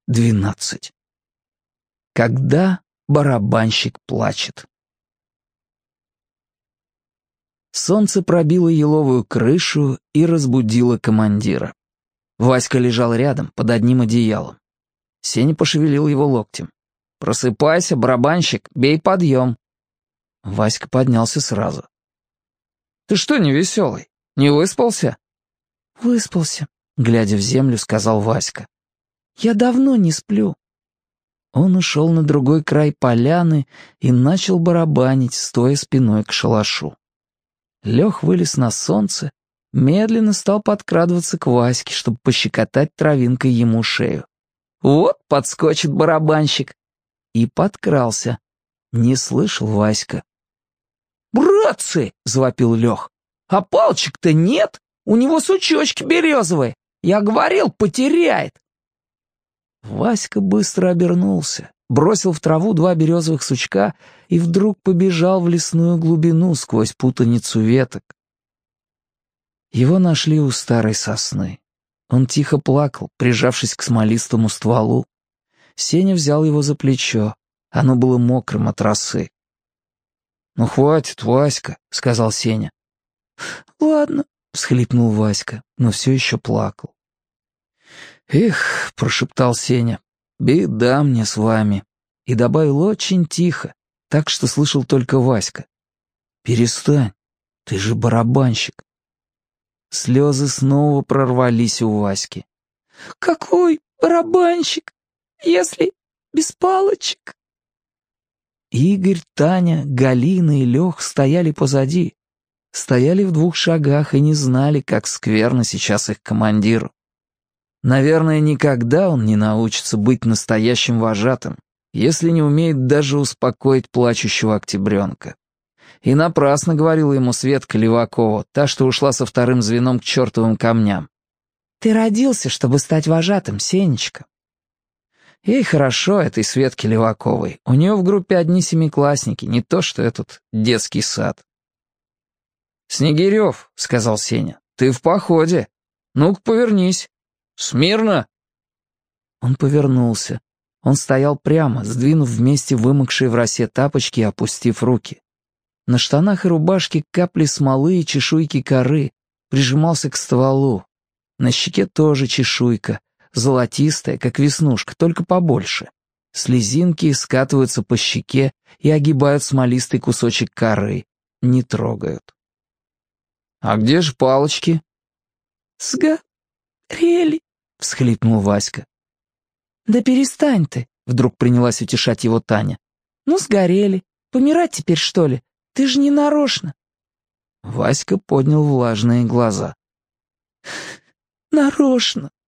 12. Когда барабанщик плачет. Солнце пробило еловую крышу и разбудило командира. Васька лежал рядом, под одним одеялом. Сеня пошевелил его локтем. «Просыпайся, барабанщик, бей подъем». Васька поднялся сразу. «Ты что невеселый? Не выспался?» «Выспался», — глядя в землю, сказал Васька. «Я давно не сплю». Он ушел на другой край поляны и начал барабанить, стоя спиной к шалашу. Лех вылез на солнце, медленно стал подкрадываться к Ваське, чтобы пощекотать травинкой ему шею. «Вот подскочит барабанщик!» И подкрался. Не слышал Васька. «Братцы!» — завопил Лех. «А палочек-то нет! У него сучочки березовые! Я говорил, потеряет!» Васька быстро обернулся, бросил в траву 2 березовых сучка и вдруг побежал в лесную глубину сквозь путаницу веток. Его нашли у старой сосны. Он тихо плакал, прижавшись к смолистому стволу. Сеня взял его за плечо. Оно было мокрым от росы. «Ну хватит, Васька», — сказал Сеня. «Ладно», — всхлипнул Васька, но все еще плакал. «Эх», — прошептал Сеня, — «беда мне с вами». И добавил очень тихо, так что слышал только Васька. «Перестань, ты же барабанщик». Слезы снова прорвались у Васьки. «Какой барабанщик, если без палочек?» Игорь, Таня, Галина и Лех стояли позади. Стояли в 2 шагах и не знали, как скверно сейчас их командиру. Наверное, никогда он не научится быть настоящим вожатым, если не умеет даже успокоить плачущего октябренка. И напрасно говорила ему Светка Левакова, та, что ушла со 2-м звеном к чертовым камням. «Ты родился, чтобы стать вожатым, Сенечка». Ей хорошо, этой Светке Леваковой. У нее в группе одни 7-классники, не то что этот детский сад. «Снегирев», — сказал Сеня, — «ты в походе. Ну-ка, повернись. Смирно!» Он повернулся. Он стоял прямо, сдвинув вместе вымокшие в росе тапочки и опустив руки. На штанах и рубашке капли смолы и чешуйки коры, прижимался к стволу. На щеке тоже чешуйка, золотистая, как веснушка, только побольше. Слезинки скатываются по щеке и огибают смолистый кусочек коры, не трогают. «А где же палочки?» «Сгорели», — всхлипнул Васька. «Да перестань ты», — вдруг принялась утешать его Таня. «Ну, сгорели. Помирать теперь, что ли? Ты же не нарочно». Васька поднял влажные глаза. «Нарочно»,